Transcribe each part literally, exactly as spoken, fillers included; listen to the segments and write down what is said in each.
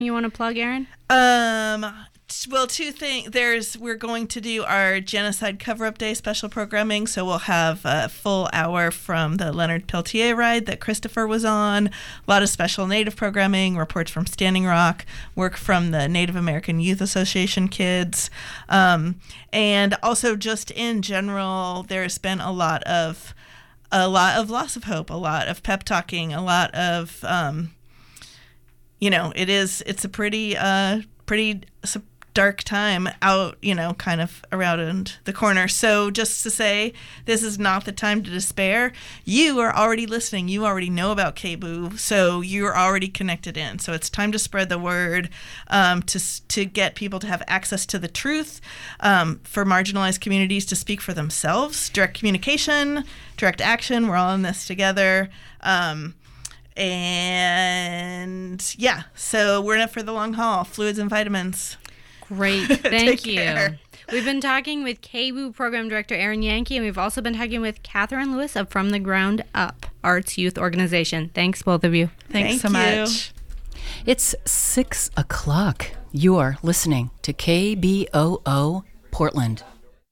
you want to plug, Aaron? Um, t- well, two things. There's we're going to do our Genocide Cover-Up Day special programming, so we'll have a full hour from the Leonard Peltier ride that Christopher was on, a lot of special Native programming, reports from Standing Rock, work from the Native American Youth Association kids, um, and also just in general, there's been a lot of a lot of loss of hope, a lot of pep talking, a lot of um, you know, it is, it's a pretty, uh, pretty dark time out, you know, kind of around the corner. So just to say, this is not the time to despair. You are already listening. You already know about K B O O, so you're already connected in. So it's time to spread the word, um, to to get people to have access to the truth, um, for marginalized communities to speak for themselves. Direct communication, direct action. We're all in this together. Um, And yeah, so we're in it for the long haul. Fluids and vitamins. Great. Thank you. Care. We've been talking with K B O O Program Director Aaron Yankee, and we've also been talking with Catherine Lewis of From the Ground Up Arts Youth Organization. Thanks, both of you. Thanks Thank so you. much. It's six o'clock. You're listening to K B O O Portland.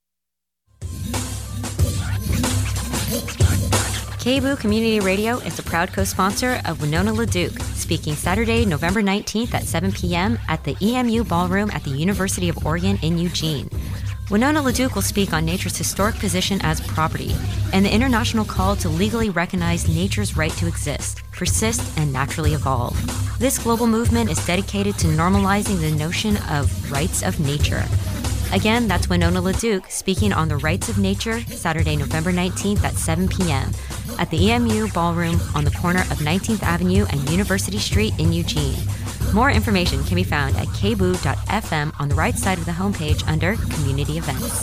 K B O O Community Radio is a proud co-sponsor of Winona LaDuke, speaking Saturday, November nineteenth at seven p.m. at the E M U Ballroom at the University of Oregon in Eugene. Winona LaDuke will speak on nature's historic position as property and the international call to legally recognize nature's right to exist, persist, and naturally evolve. This global movement is dedicated to normalizing the notion of rights of nature. Again, that's Winona LaDuke speaking on the rights of nature Saturday, November nineteenth at seven p.m. at the E M U Ballroom on the corner of nineteenth Avenue and University Street in Eugene. More information can be found at k b o o dot f m on the right side of the homepage under Community Events.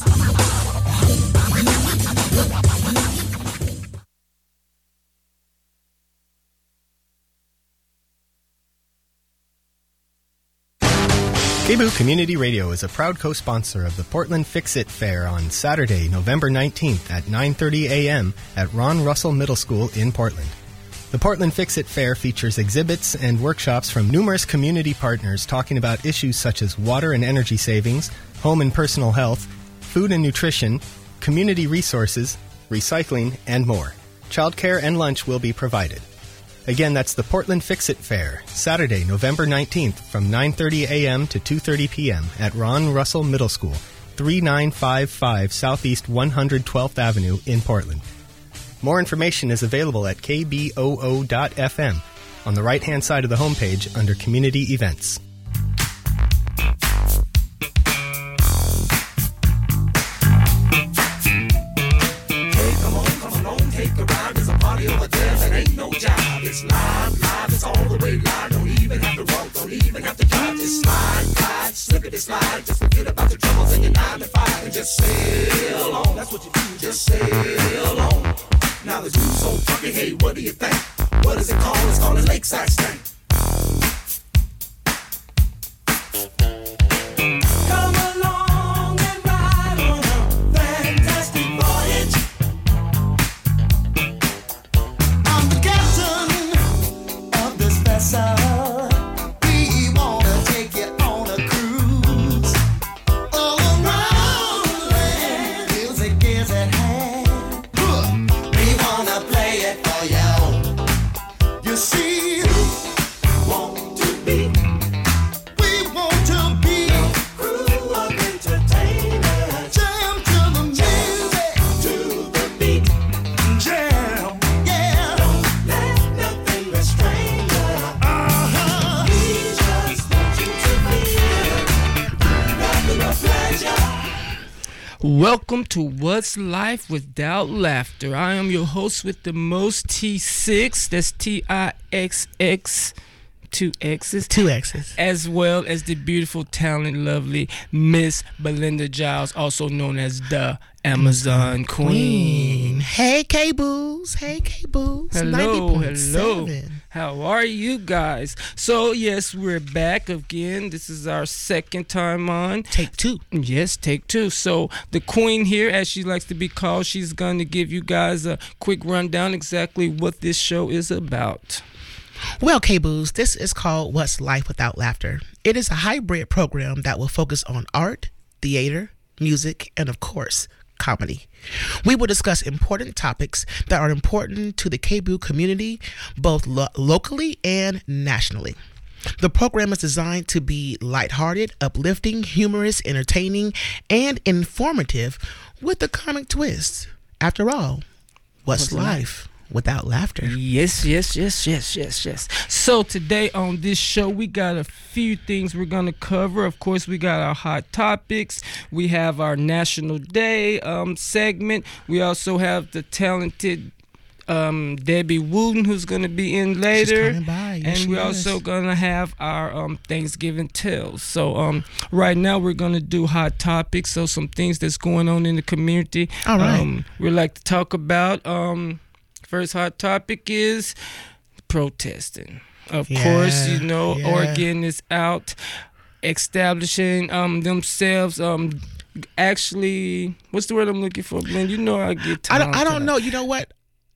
K B O O Community Radio is a proud co-sponsor of the Portland Fix-It Fair on Saturday, November nineteenth at nine thirty a.m. at Ron Russell Middle School in Portland. The Portland Fix-It Fair features exhibits and workshops from numerous community partners talking about issues such as water and energy savings, home and personal health, food and nutrition, community resources, recycling, and more. Childcare and lunch will be provided. Again, that's the Portland Fix-It Fair, Saturday, November nineteenth from nine thirty a.m. to two thirty p.m. at Ron Russell Middle School, thirty-nine fifty-five Southeast one hundred twelfth Avenue in Portland. More information is available at k b o o dot f m on the right-hand side of the homepage under Community Events. It's live, live, it's all the way live. Don't even have to walk, don't even have to drive. Just slide, glide, slip it and slide. Just forget about the troubles in your nine to five and just sail on. That's what you do, just sail on. Now the dude's so funky, hey, what do you think? What is it called? It's called a lakeside stank. Come along and ride on a fantastic voyage. I'm the captain of this vessel. We wanna take you on a cruise all around the land. Music is at hand. We wanna play it for you. You see, we want to be, we want to be a crew of entertainers. Jam to the music, to the beat. Jam, yeah. Don't let nothing restrain you. Uh-huh. We just want you to feel nothing but pleasure. Welcome to What's Life Without Laughter. I am your host with the most T six, that's T I X X, two X's, Two X's. as well as the beautiful, talented, lovely Miss Belinda Giles, also known as the Amazon Queen. Hey, K-Boos. Hey, K-Boos. Hello, hello. How are you guys? So, yes, we're back again. This is our second time on. Take two. Yes, take two. So, the Queen here, as she likes to be called, she's going to give you guys a quick rundown exactly what this show is about. Well, K-Boos, this is called What's Life Without Laughter. It is a hybrid program that will focus on art, theater, music, and of course, comedy. We will discuss important topics that are important to the K-Boo community, both lo- locally and nationally. The program is designed to be lighthearted, uplifting, humorous, entertaining, and informative with a comic twist. After all, what's, what's life? life? Without laughter. Yes, yes, yes, yes, yes, yes. So today on this show, we got a few things we're going to cover. Of course, we got our hot topics. We have our National Day um, segment. We also have the talented um, Debbie Wooten, who's going to be in later. She's coming by. Yes, and we're is. also going to have our um, Thanksgiving Tales. So um, right now, we're going to do hot topics. So some things that's going on in the community. All right. Um, we'd like to talk about... Um, First hot topic is protesting. Of yeah, course, you know, yeah. Oregon is out establishing um, themselves. Um, actually, what's the word I'm looking for, Glenn? You know I get I don't, I don't know. You know what?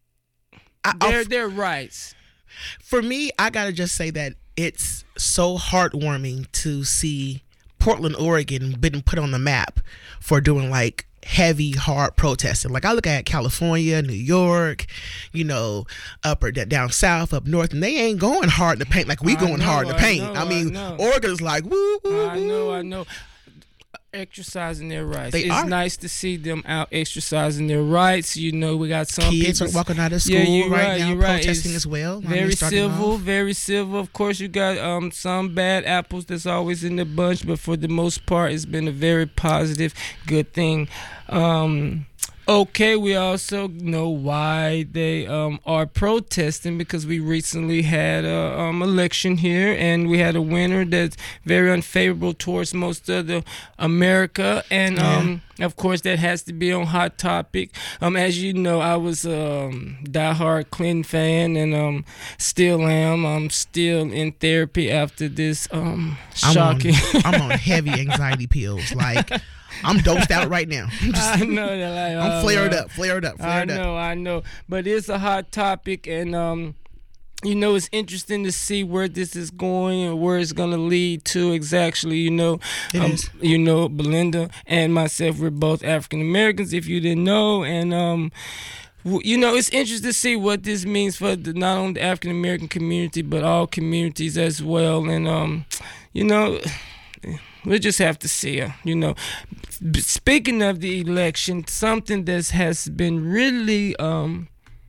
I, their, their rights. For me, I got to just say that it's so heartwarming to see Portland, Oregon being put on the map for doing like heavy, hard protesting. Like I look at California, New York, you know, up or down south, up north, and they ain't going hard to paint like we I going know, hard to I paint. know, I mean, I Oregon's like woo, woo, I know, I know. Exercising their rights. They it's are. nice to see them out exercising their rights. You know, we got some kids people are walking out of school yeah, you're right, right now, you're right. protesting It's as well. I Very mean, starting civil, off. very civil. Of course, you got um some bad apples that's always in the bunch, but for the most part, it's been a very positive, good thing. Um, Okay, we also know why they um, are protesting because we recently had a um, election here and we had a winner that's very unfavorable towards most of the America, and um, of course that has to be on Hot Topic. Um, as you know, I was a um, diehard Clinton fan and um, still am. I'm still in therapy after this um, shocking. I'm on, I'm on heavy anxiety pills, like. I'm dosed out right now. I'm, just, I know that. Like, I'm uh, flared up, flared up, flared I know, up. I know. But it's a hot topic, and um, you know, it's interesting to see where this is going and where it's gonna lead to exactly. You know, it um, is. You know, Belinda and myself, we're both African Americans. If you didn't know, and um. You know, it's interesting to see what this means for the, not only the African American community, but all communities as well. And um, you know. We'll just have to see, uh, you know. Speaking of the election, something that has been really um,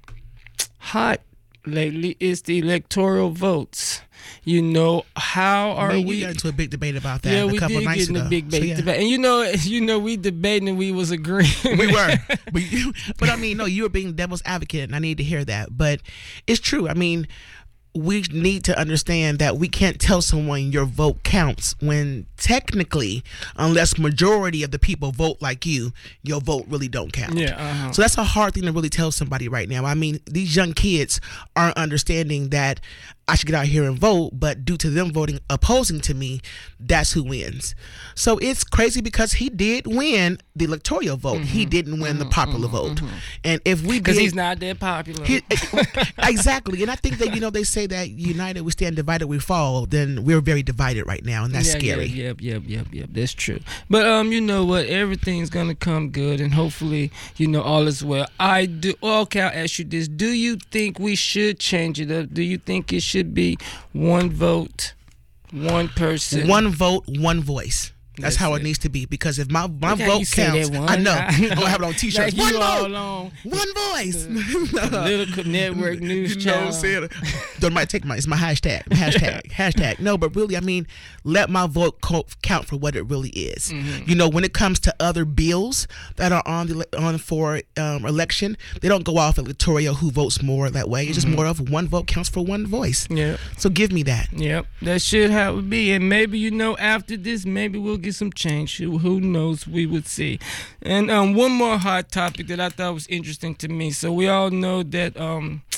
hot lately is the electoral votes. You know, how are Man, we? We got into a big debate about that yeah, a we couple did nights get in ago. a big So, debate, yeah. debate, and you know, you know, we debating and we was agreeing. We were, but, you, but I mean, no, you were being devil's advocate, and I need to hear that. But it's true. I mean, we need to understand that we can't tell someone your vote counts when technically, unless majority of the people vote like you, your vote really don't count. Yeah. Uh-huh. So that's a hard thing to really tell somebody right now. I mean, these young kids aren't understanding that I should get out here and vote, but due to them voting opposing to me, that's who wins. So it's crazy because he did win the electoral vote. Mm-hmm. He didn't win mm-hmm. the popular mm-hmm. vote. Mm-hmm. And if we because did, he's not that popular. he, exactly. And I think that, you know, they say that united we stand, divided we fall. Then we're very divided right now, and that's yeah, scary. Yeah, yep, yep, yep, yep. That's true. But um, you know what? Everything's gonna come good, and hopefully, you know, all is well. I do. Okay, I'll ask you this: do you think we should change it up? Do you think it should be one vote, one person, one vote, one voice? That's, That's how it. it needs to be, because if my my okay, vote counts, I know. I'm gonna have it on T-shirts. Like one all vote, on one voice. The, the Little Network News you know channel. What I'm saying? Don't might take my it's my hashtag hashtag hashtag. No, but really, I mean, let my vote co- count for what it really is. Mm-hmm. You know, when it comes to other bills that are on the on for um, election, they don't go off electoral who votes more that way. It's mm-hmm. just more of one vote counts for one voice. Yeah. So give me that. Yep, that should how it be, and maybe you know after this, maybe we'll get some change. Who knows? We would see. And um, one more hot topic that I thought was interesting to me. So we all know that um,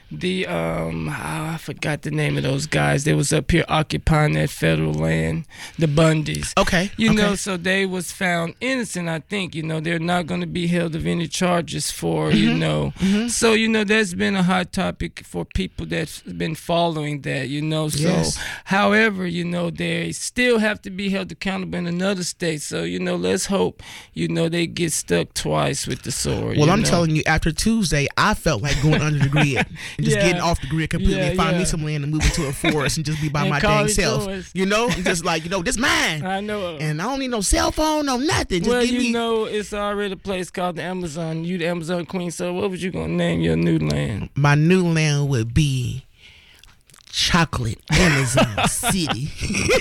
the um, oh, I forgot the name of those guys. They was up here occupying that federal land, the Bundys. Okay. You okay. know, so they was found innocent. I think you know they're not going to be held of any charges for Mm-hmm. you know. Mm-hmm. So you know that's been a hot topic for people that's been following that. You know, so Yes. however, you know they still have to be held accountable in another state. So you know, let's hope you know they get stuck twice with the sword. Well, you I'm know? telling you, after Tuesday, I felt like going under the grid and just Yeah. getting off the grid completely, Yeah, and find yeah. me some land and move into a forest and just be by And my call dang it self. yours. You know, and just like you know, this mine, I know. and I don't need no cell phone, no nothing. Just Well, give you me. know, it's already a place called the Amazon. You the Amazon Queen. So what was you gonna name your new land? My new land would be Chocolate Amazon City.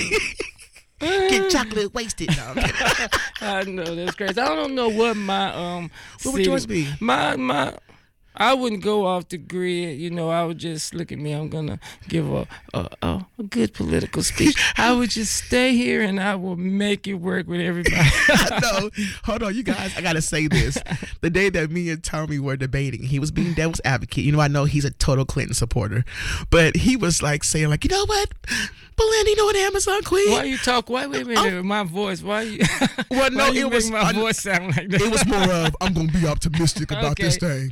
Get chocolate wasted. No, I'm kidding. I know that's crazy. I don't know what my um. What would city- yours be? My my. I wouldn't go off the grid, you know. I would just look at me. I'm gonna give a a, a, a good political speech. I would just stay here and I will make it work with everybody. I know. Hold on, you guys. I gotta say this. The day that me and Tommy were debating, he was being devil's advocate. You know, I know he's a total Clinton supporter, but he was like saying, like, you know what, Belinda, you know what, Amazon Queen? Why you talk? Why wait a minute? with My voice. Why you? Well, no, why you it make was my I- voice sound like that. It was more of I'm gonna be optimistic about this thing.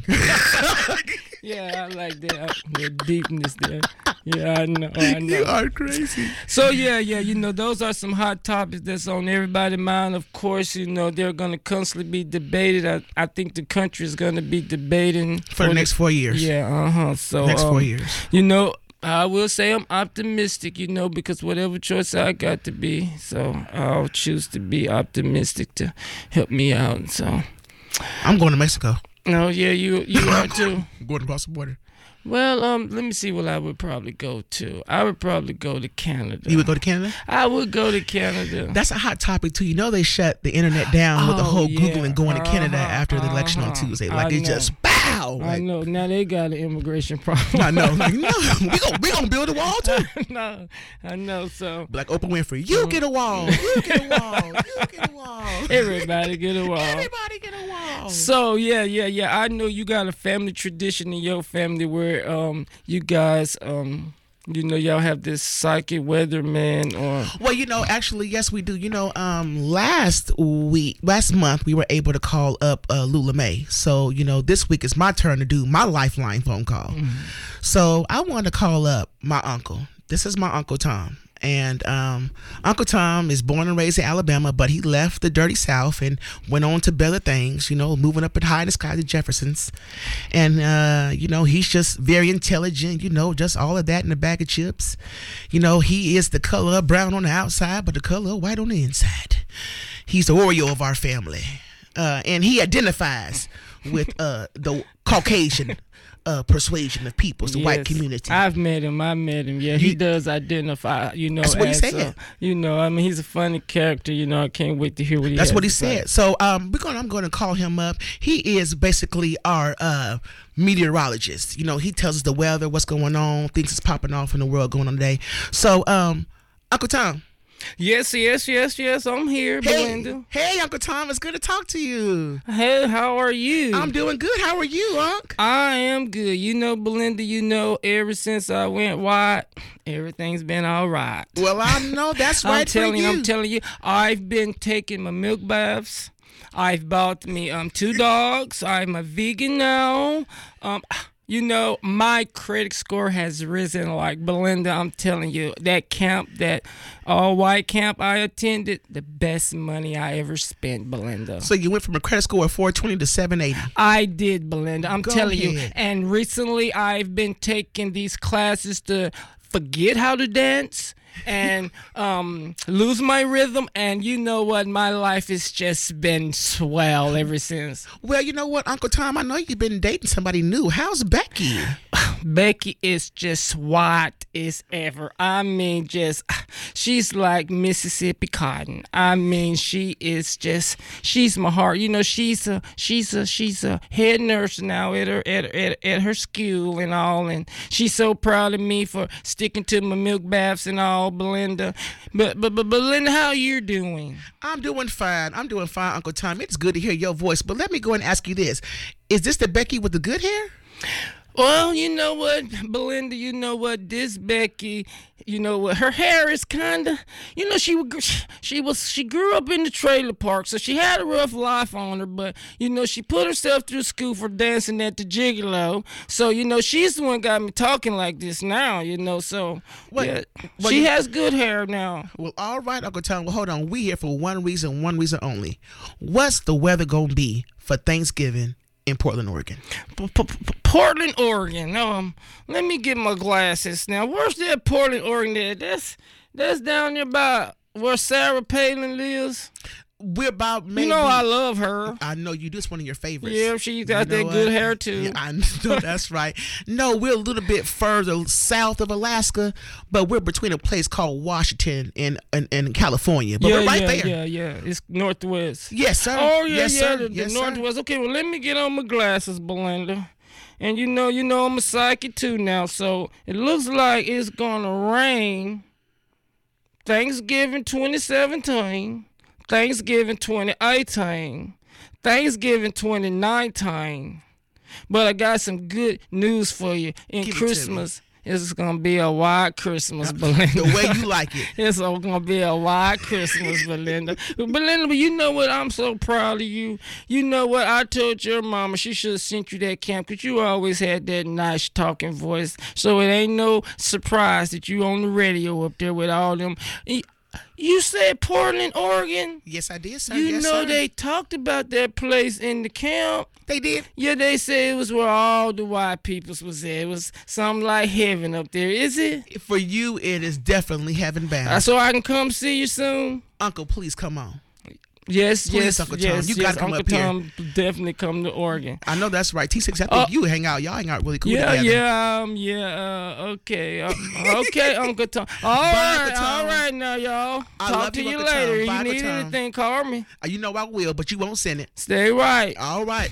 Yeah, I like that. uh, The deepness there. Yeah, I know. I know. You are crazy. So yeah, yeah, you know, those are some hot topics that's on everybody's mind. Of course, you know, they're gonna constantly be debated. I, I think the country is gonna be debating For the next four years. Yeah, uh huh. So Next four um, years. You know, I will say I'm optimistic. You know, because whatever choice I got to be, so I'll choose to be optimistic to help me out. So, I'm going to Mexico. no, yeah, you you are too. I'm going across the border. Well, um, let me see what I would probably go to. I would probably go to Canada. You would go to Canada? I would go to Canada. That's a hot topic too. You know they shut the internet down with the Oh, whole yeah. Googling going to Canada Uh-huh, after the election on uh-huh. Tuesday. Like I it know. just pow. I Like, know. Now they got an immigration problem. I know. Like, no, we gonna we gonna build a wall too. no, I know. So Like Oprah Winfrey, you get a wall, you get a wall, you get a wall. everybody get a wall. Everybody get a wall. So yeah, yeah, yeah. I know you got a family tradition in your family where um you guys um you know y'all have this psychic weatherman or Well, you know, actually, yes, we do. You know, um, last week, last month, we were able to call up uh, Lula May. So, you know, this week is my turn to do my lifeline phone call. So I want to call up my uncle. This is my Uncle Tom. And um, Uncle Tom is born and raised in Alabama, but he left the dirty South and went on to better things, you know, moving up and high in the sky to Jefferson's. And, uh, you know, he's just very intelligent, you know, just all of that in a bag of chips. You know, he is the color of brown on the outside, but the color of white on the inside. He's the Oreo of our family. Uh, and he identifies with uh, the Caucasian uh, persuasion of people, the white Yes. community. I've met him. I met him. Yeah, he, He- does identify. You know, That's what he as, said. uh, you know, I mean, he's a funny character. You know, I can't wait to hear what he. That's has what he to say. said. So um, we're going. I'm going to call him up. He is basically our uh, meteorologist. You know, he tells us the weather, what's going on, things that's popping off in the world going on today. So, um, Uncle Tom. Yes, yes, yes, yes. I'm here, Hey, Belinda. hey, Uncle Tom. It's good to talk to you. Hey, how are you? I'm doing good. How are you, Unc? I am good. You know, Belinda, you know, ever since I went white, everything's been all right. Well, I know that's right I'm telling for you, you. I'm telling you, I've been taking my milk baths. I've bought me um two dogs. I'm a vegan now. Um, you know, my credit score has risen. Like Belinda, I'm telling you, that camp, that all white camp I attended, the best money I ever spent, Belinda. So you went from a credit score of four twenty to seven eighty. I did, Belinda. I'm Go telling you. ahead. And recently, I've been taking these classes to forget how to dance and um, lose my rhythm. And you know what? My life has just been swell ever since. Well, you know what, Uncle Tom? I know you've been dating somebody new. How's Becky? Becky is just white as ever. I mean, just, she's like Mississippi cotton. I mean, she is just, she's my heart. You know, she's a, she's a, she's a head nurse now at her, at, at, at her school and all. And she's so proud of me for sticking to my milk baths and all, Belinda. But, but, but Belinda, how you doing? I'm doing fine. I'm doing fine, Uncle Tom. It's good to hear your voice. But let me go and ask you this. Is this the Becky with the good hair? Well, you know what, Belinda, you know what, this Becky, you know what, her hair is kind of, you know, she she was she grew up in the trailer park, so she had a rough life on her, but, you know, she put herself through school for dancing at the Gigolo, so, you know, she's the one got me talking like this now, you know, so, What- yeah, what she you- has good hair now. Well, all right, Uncle Tom. Well, hold on. We here for one reason, one reason only. What's the weather gonna be for Thanksgiving in Portland, Oregon? P- P- P- Portland, Oregon. Um, let me get my glasses now. Where's that Portland, Oregon? There, that's that's down there by where Sarah Palin lives. We're about maybe. You know I love her. I know you do. It's one of your favorites. Yeah, she's got You know that good what? hair too. Yeah, I know that's right. No, we're a little bit further south of Alaska, but we're between a place called Washington and and, and California. But yeah, we're right yeah, there. yeah, yeah. It's northwest. Yes, sir. Oh yeah, yes, yeah. sir. The, the yes, sir. northwest. Okay, well let me get on my glasses, Belinda. And you know, you know I'm a psychic too now, so it looks like it's gonna rain. Thanksgiving twenty seventeen, Thanksgiving twenty eighteen, Thanksgiving twenty nineteen. But I got some good news for you. In Give it to me. Christmas, it's gonna be a white Christmas, Belinda. The way you like it. It's all gonna be a white Christmas, Belinda. But Belinda, but you know what? I'm so proud of you. You know what? I told your mama she should have sent you that camp because you always had that nice talking voice. So it ain't no surprise that you on the radio up there with all them. You said Portland, Oregon? Yes, I did, sir. You yes, know sir. they talked about that place in the camp. They did. Yeah, they said it was where all the white peoples was there. It was something like heaven up there. Is it? For you, it is definitely heaven bound. Uh, so I can come see you soon? Uncle, please come on. Yes, Please, yes, Uncle Tom, yes. you yes. gotta come Uncle up here. Tom definitely come to Oregon. I know that's right. T six, I think Uh, you hang out. Y'all hang out really cool yeah, together. yeah, um, yeah. Uh, okay, uh, okay, Uncle Tom. All Bye, right, Uncle Tom. all right, now, y'all. I Talk love to you, you Uncle Tom. later. Bye, you Uncle need Tom. anything, call me. Uh, You know I will, but you won't send it. Stay right, All right.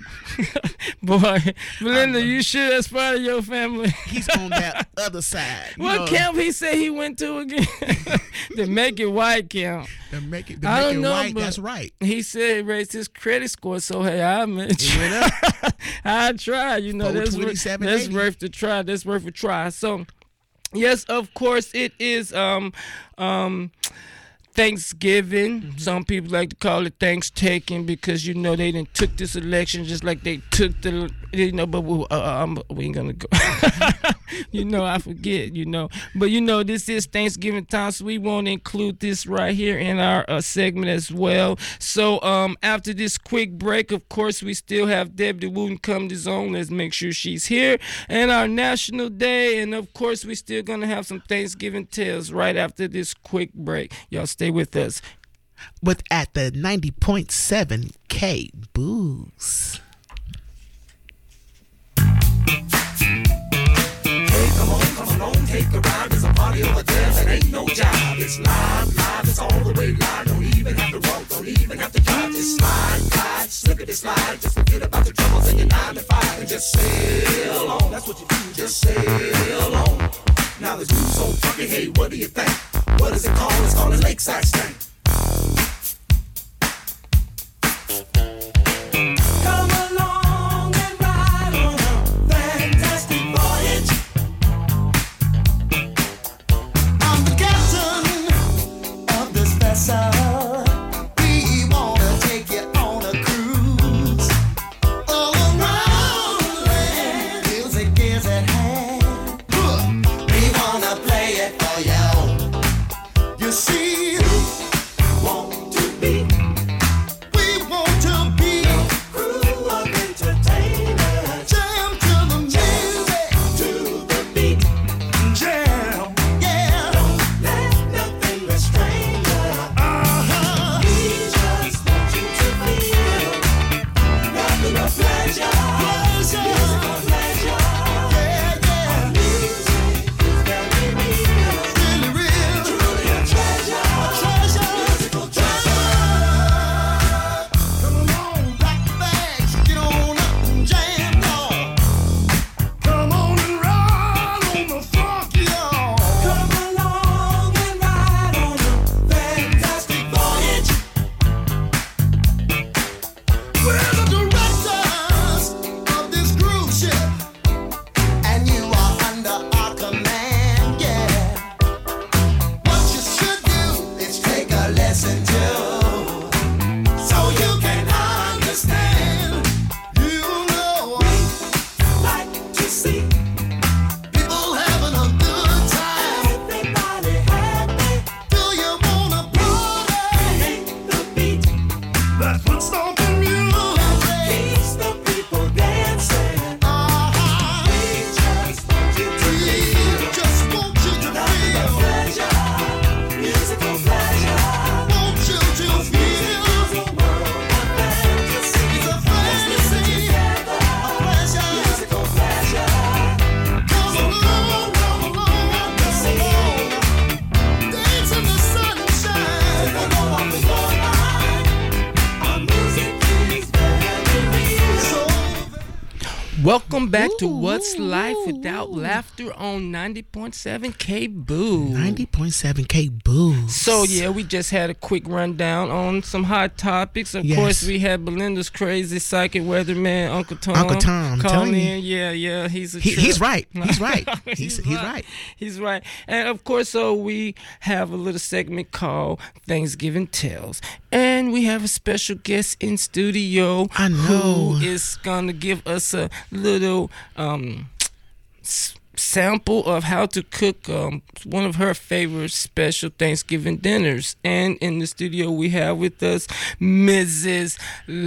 boy. Belinda, you sure that's part of your family? He's on that other side. You What know, camp he said he went to again? The Make It White camp. To make it, to I make don't it know, right, but that's right. He said he raised his credit score, so hey, I met He you. went up. I tried, you know, that's, worth, twenty-seven that's eighty. worth the try. That's worth a try. So, yes, of course, it is um, um, Thanksgiving. Mm-hmm. Some people like to call it Thanks-taking because, you know, they done took this election just like they took the, you know, but we, uh, I'm, we ain't going to go. You know, I forget, you know. But, you know, this is Thanksgiving time, so we want to include this right here in our uh, segment as well. So, um, after this quick break, of course, we still have Debbie Wooten come to zone. Let's make sure she's here. And our National Day. And, of course, we still going to have some Thanksgiving tales right after this quick break. Y'all stay with us. With at the ninety point seven K Booze. Come along and ride on a fantastic voyage. I'm the captain of this vessel. We wanna take you on a cruise all around the land. Music is at hand. We wanna play it for you. You see, Welcome back to What's Life Without Laughter on ninety point seven K Boo. ninety point seven K Boo. So, yeah, we just had a quick rundown on some hot topics. Of Yes. course, we had Belinda's crazy psychic weatherman, Uncle Tom. Uncle Tom, I'm calling telling you. in. Yeah, yeah, he's a He, trip. he's right. He's right. he's, he's, he's right. right. He's right. And, of course, so we have a little segment called Thanksgiving Tales. And we have a special guest in studio. I know. Who is going to give us a little um, s- sample of how to cook um, one of her favorite special Thanksgiving dinners. And in the studio we have with us Missus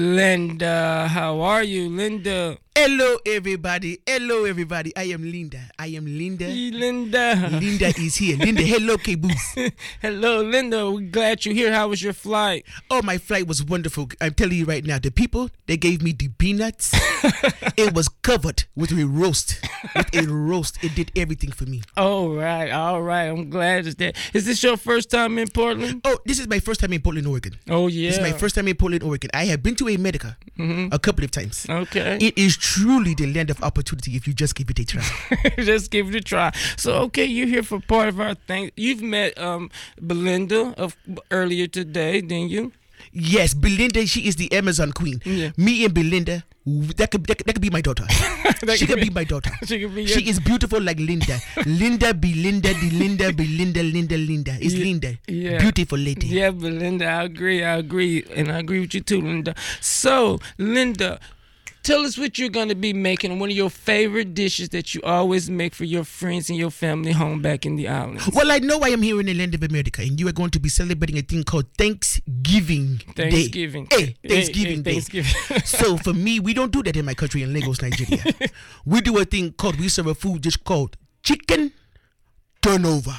Linda. How are you, Linda? Hello, everybody. Hello, everybody. I am Linda. I am Linda. Hey, Linda. Linda is here. Linda, hello, K-Boos. Hello, Linda. We're glad you're here. How was your flight? Oh, my flight was wonderful. I'm telling you right now, the people, they gave me the peanuts. It was covered with a roast. With a roast. It did everything for me. All right, all right. I'm glad it's that. Is this your first time in Portland? Oh, this is my first time in Portland, Oregon. Oh, yeah. This is my first time in Portland, Oregon. I have been to America Mhm. a couple of times. Okay. It is truly the land of opportunity if you just give it a try. Just give it a try. So, okay, you're here for part of our thing. You've met um, Belinda of earlier today, didn't you? Yes, Belinda, she is the Amazon queen. Yeah. Me and Belinda, w- that could, that could, that could be my daughter. That she could could be- be my daughter. She could be your- She is beautiful like Linda. Linda, Belinda, the Linda, Belinda, Linda, Linda. It's Yeah, Linda. yeah. Beautiful lady. Yeah, Belinda, I agree. I agree. And I agree with you too, Linda. So, Linda, tell us what you're going to be making. One of your favorite dishes that you always make for your friends and your family home back in the islands. Well, I know I am here in the land of America, and you are going to be celebrating a thing called Thanksgiving Thanksgiving. Day. Hey, Hey, Thanksgiving hey, Day. Thanksgiving. So for me, we don't do that in my country in Lagos, Nigeria. We do a thing called, we serve a food dish called chicken turnover.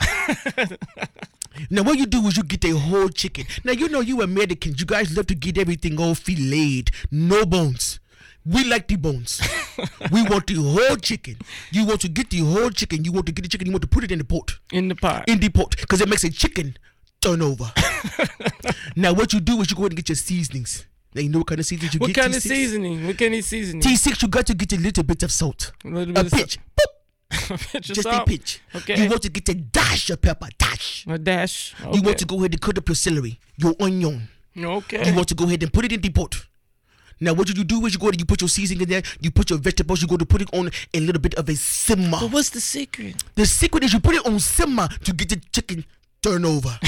Now, what you do is you get a whole chicken. Now, you know, you Americans, you guys love to get everything all filleted, no bones. We like the bones. We want the whole chicken. You want to get the whole chicken. You want to get the chicken. You want to put it in the pot. In the pot. In the pot. Because it makes a chicken turnover. Now, what you do is you go ahead and get your seasonings. Now, you know what kind of seasonings you What get? kind of T six? seasoning? What kind of seasoning? T six, you got to get a little bit of salt. A little A bit of pinch. salt. Boop. A pinch of Just a salt. pinch. Okay. You want to get a dash of pepper. Dash. A dash. Okay. You want to go ahead and cut up your celery, your onion. Okay. You want to go ahead and put it in the pot. Now, what you do is you go ahead and you put your seasoning in there, you put your vegetables, you go to put it on a little bit of a simmer. But what's the secret? The secret is you put it on simmer to get the chicken turnover.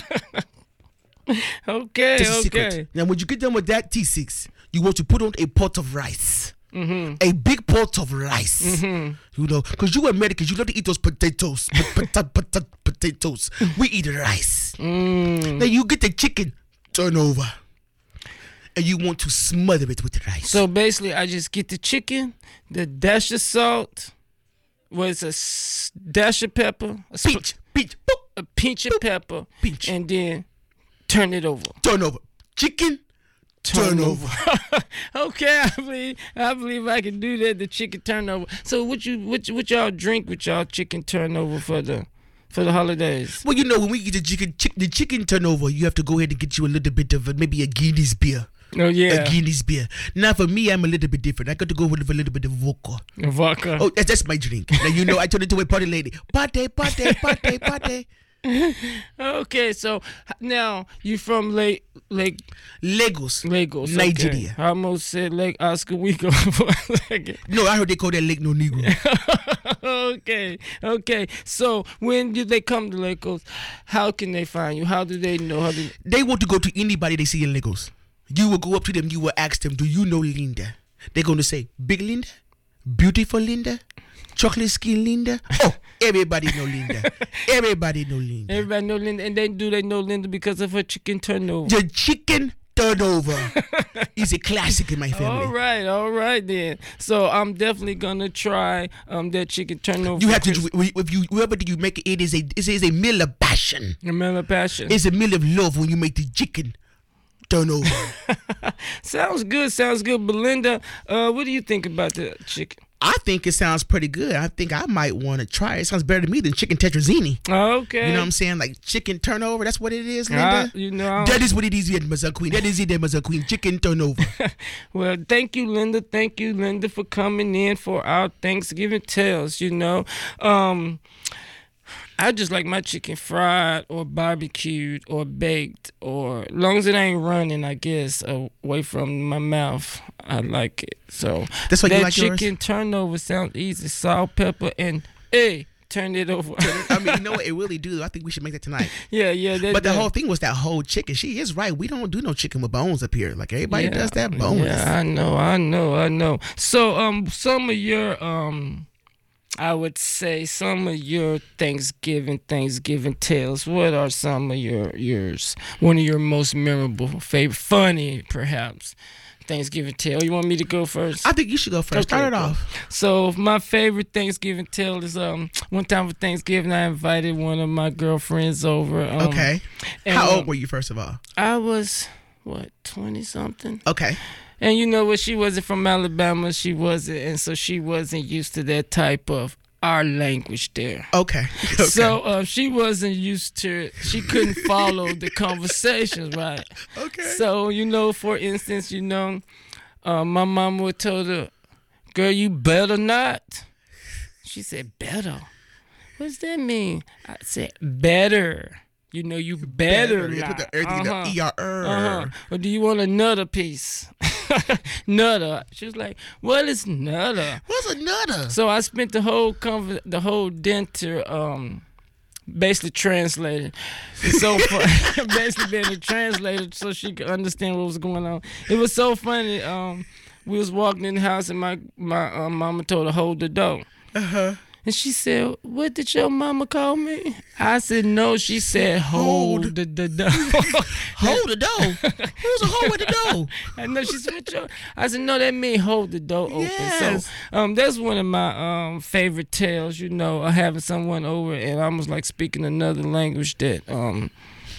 Okay, That's the okay. secret. Now, when you get done with that T six, you want to put on a pot of rice. Mm-hmm. A big pot of rice. Mm-hmm. You know, because you Americans, you love to eat those potatoes. pot- pot- pot- pot- potatoes. We eat rice. Mm. Now, you get the chicken turnover. And you want to smother it with the rice. So basically, I just get the chicken, the dash of salt, was a s- dash of pepper, a, sp- pinch, pinch, boop, a pinch of pepper, pinch. and then turn it over. Turnover. Chicken turnover. Okay, I believe I believe I can do that. The chicken turnover. So what you what what y'all drink with y'all chicken turnover for the for the holidays? Well, you know, when we get the chicken, chick, the chicken turnover, you have to go ahead and get you a little bit of a, maybe a Guinness beer. Oh yeah, A Guinness beer. Now, for me, I'm a little bit different. I got to go with a little bit of vodka. vodka. Oh, that's, that's my drink. Now, you know, I turn into a party lady. Party, party, party, party. Okay, so h- now you from Lake Lake Lagos, Lagos, Nigeria. Okay. I almost said Lake Oscar Wico. No, I heard they call that Lake No Negro. Okay, okay. So when do they come to Lagos? How can they find you? How do they know? How do They want to go to anybody they see in Lagos. You will go up to them, you will ask them, do you know Linda? They're going to say, Big Linda? Beautiful Linda? Chocolate skin Linda? Oh, everybody know Linda. Everybody know Linda. everybody know Linda? And they do they know Linda because of her chicken turnover? The chicken turnover is a classic in my family. All right, all right then. So I'm definitely gonna try um that chicken turnover. You have to do it. If you whoever you make it, it is a it is a meal of passion. A meal of passion. It's a meal of love when you make the chicken turnover. Sounds good. Sounds good. Belinda, uh, what do you think about the chicken? I think it sounds pretty good. I think I might want to try it. It sounds better to me than chicken tetrazzini. Okay. You know what I'm saying? Like chicken turnover. That's what it is, Uh, Linda. you know. That is what it is, Mademoiselle Queen. That is it, Mademoiselle Queen. Chicken turnover. Well, thank you, Linda. Thank you, Linda, for coming in for our Thanksgiving tales. You know, um, I just like my chicken fried or barbecued or baked, or as long as it ain't running, I guess, away from my mouth. I like it. So That's what that you like yours? chicken turnover sounds easy. Salt, pepper, and hey, turn it over. I mean, you know what? It really do. I think we should make that tonight. yeah, yeah. That, But the that- whole thing was that whole chicken. She is right. We don't do no chicken with bones up here. Like everybody Yeah, does that boneless. Yeah, I know, I know, I know. So, um, some of your, um, I would say some of your Thanksgiving Thanksgiving tales. What are some of your yours? One of your most memorable, favorite, funny, perhaps, Thanksgiving tale. You want me to go first? I think you should go first. Start it cool. off. So my favorite Thanksgiving tale is um one time for Thanksgiving I invited one of my girlfriends over. Um, Okay. and, How um, old were you, first of all? I was what twenty something. Okay. And you know what? She wasn't from Alabama. She wasn't, and so she wasn't used to that type of our language there. Okay. okay. So uh, she wasn't used to it. She couldn't follow the conversations, right? Okay. So you know, for instance, you know, uh, my mama would tell her, "Girl, you better not." She said, "Better." What does that mean? I said, "Better." You know, you better, Better. You not. put the everything in the Uh-huh. E R R. Uh-huh. Or do you want another piece? Nutter. She was like, "What is nutter?" What's a nutter? So I spent the whole conver- the whole dinner um basically translating. It's so fun. Basically being a translator so she could understand what was going on. It was so funny. Um, we was walking in the house and my my uh, mama told her hold the door. Uh huh. And she said, "What did your mama call me?" I said, "No." She said, "Hold, Hold. the, the door." Hold the door. Who's a hold with the door? I know. She said, "What your-" I said, "No, that mean hold the door open." Yes. So um, that's one of my um favorite tales. You know, of having someone over and almost like speaking another language that um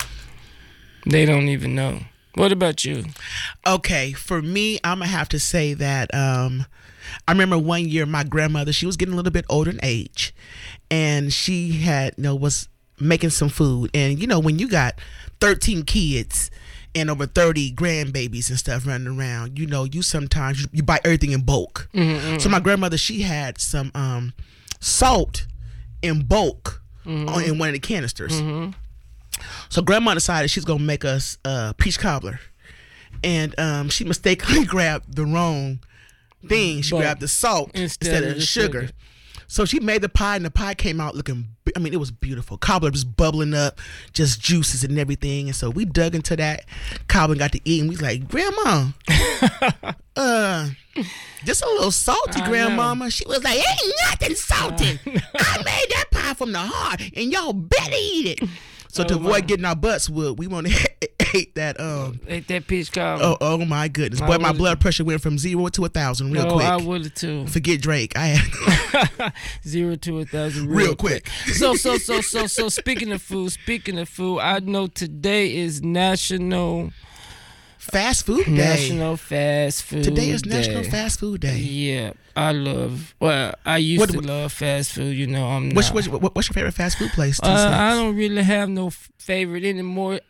they don't even know. What about you? Okay, for me, I'm gonna have to say that um, I remember one year my grandmother, she was getting a little bit older in age, and she had, you know, was making some food, and you know, when you got thirteen kids and over thirty grandbabies and stuff running around, you know, you sometimes you, you buy everything in bulk. Mm-hmm. So my grandmother, she had some um, salt in bulk Mm-hmm. on, in one of the canisters. Mm-hmm. So grandma decided she's gonna make us uh, peach cobbler, and um, she mistakenly grabbed the wrong thing. She But grabbed the salt instead, of the sugar. sugar. So she made the pie, and the pie came out looking. I mean, it was beautiful. Cobbler was bubbling up, just juices and everything. And so we dug into that cobbler and got to eat, and we was like, "Grandma, uh, just a little salty, I grandmama." She was like, "Ain't nothing salty. I made that pie from the heart, and y'all better eat it." So to Oh, avoid my. getting our butts whooped, we want to ate that. Um, Ate that peach cobbler. oh, oh my goodness, I boy, my would've- blood pressure went from zero to a thousand real oh, quick. I would have too. Forget Drake. I had Zero to a thousand real, Real quick. So so so so so speaking of food, speaking of food, I know today is National fast food day. National Fast Food. Today is National Day. Fast Food Day. Yeah, I love. Well, I used What- to love fast food. You know, I'm What's, not. what's, what- what's your favorite fast food place? Two uh, cents. I don't really have no f- favorite anymore.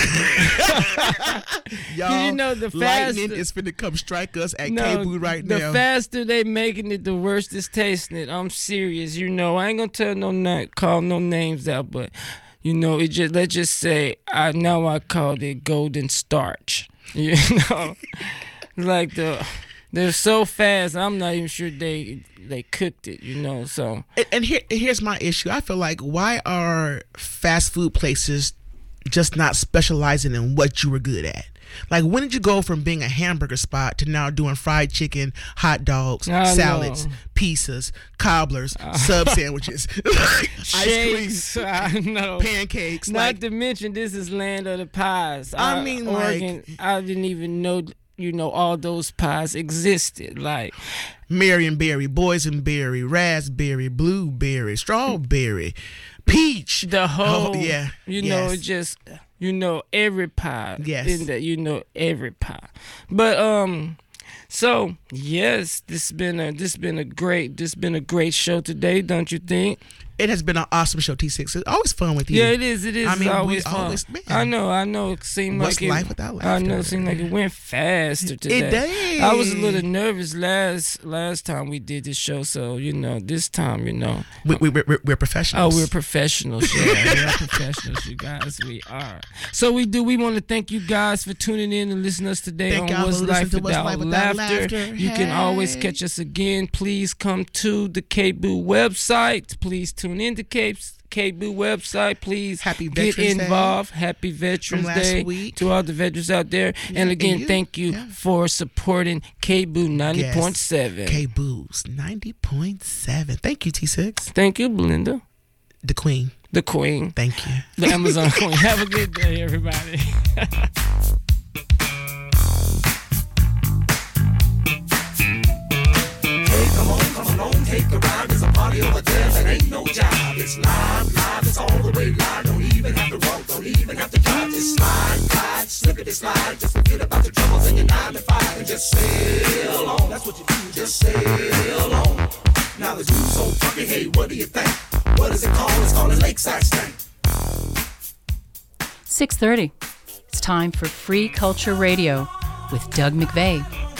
Y'all, you know, the lightning faster- is finna come strike us at No, K-Boo right the now. faster they making it, the worse it's tasting it. I'm serious. You know, I ain't gonna tell no na- call no names out, but you know, it just let's just say I now I called it golden starch. You know, like the they're so fast. I'm not even sure they they cooked it. You know, so and and here, here's my issue. I feel like, why are fast food places just not specializing in what you were good at? Like, when did you go from being a hamburger spot to now doing fried chicken, hot dogs, I salads, know. pizzas, cobblers, sub sandwiches, ice cream, shakes. I know. pancakes? Not Like, to mention, this is land of the pies. I mean, like- Oregon, I didn't even know, you know, all those pies existed. Like, Marionberry, boysenberry, raspberry, blueberry, strawberry, peach. the whole, Oh, yeah, you know, yes. it just, you know, every pie. Yes. In that, you know, every pie. But, um, So yes, this been a this been a great this been a great show today, don't you think? It has been an awesome show, T six. It's always fun with you. Yeah, it is. It is. I mean, it's we always fun. always- man. I know. I know. It seemed What's like it, life without I know. laughter? It seemed like it went faster today. It did. I was a little nervous last last time we did this show, so you know, this time, you know, We, we, we're, we're oh, professionals. we're professionals. Yeah, we are professionals, you guys. We are. So we do. We want to thank you guys for tuning in and listening to us today Thank on y'all What's for Life listening to What's Without, Life Without Laughter. Laughter. You can always Hey. catch us again. Please come to the K B O O website. Please tune in to K B O O website. Please Happy get Veterans Day involved. Happy Veterans last Day week. to all the veterans out there. Yeah, and and again, you. thank you Yeah. for supporting K B O O ninety point seven. K-Boos ninety point seven. Thank you, T six. Thank you, Belinda, The Queen. the Queen, Thank you. the Amazon Queen. Have a good day, everybody. six thirty. It's time for Free Culture Radio with Doug McVeigh.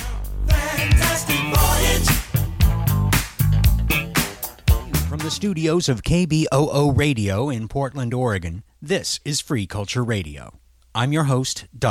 From the studios of K B O O Radio in Portland, Oregon, this is Free Culture Radio. I'm your host, Doug.